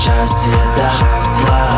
счастье дотла.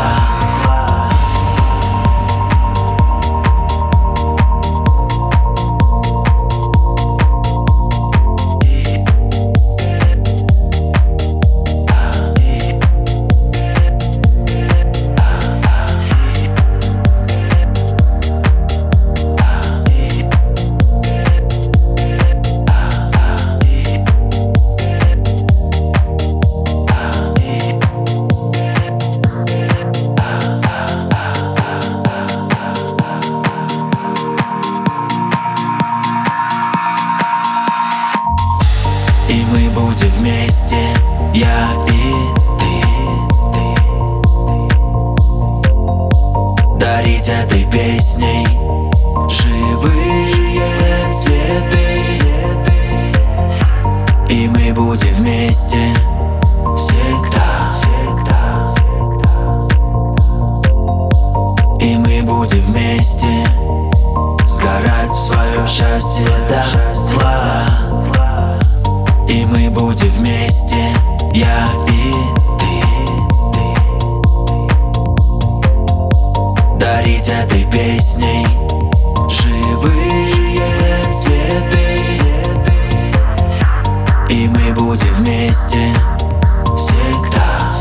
И мы будем вместе, я и ты, дарить этой песней живые цветы. И мы будем вместе всегда. И мы будем вместе сгорать в своем счастье дотла. И мы будем вместе, я и ты, дарить этой песней живые цветы. И мы будем вместе всегда.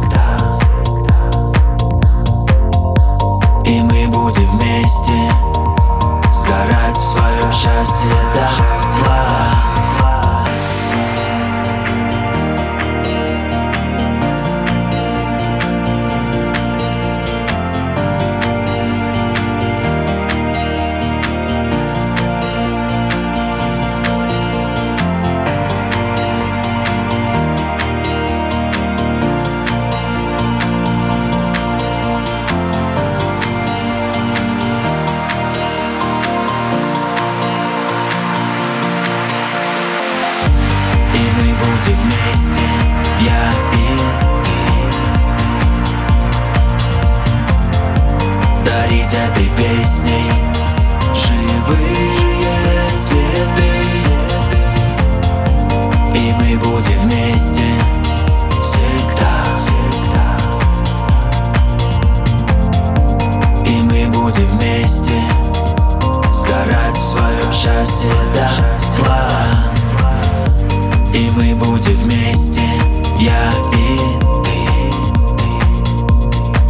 И мы будем вместе сгорать в своем счастье дотла. Вместе, я и ты, дарить этой песней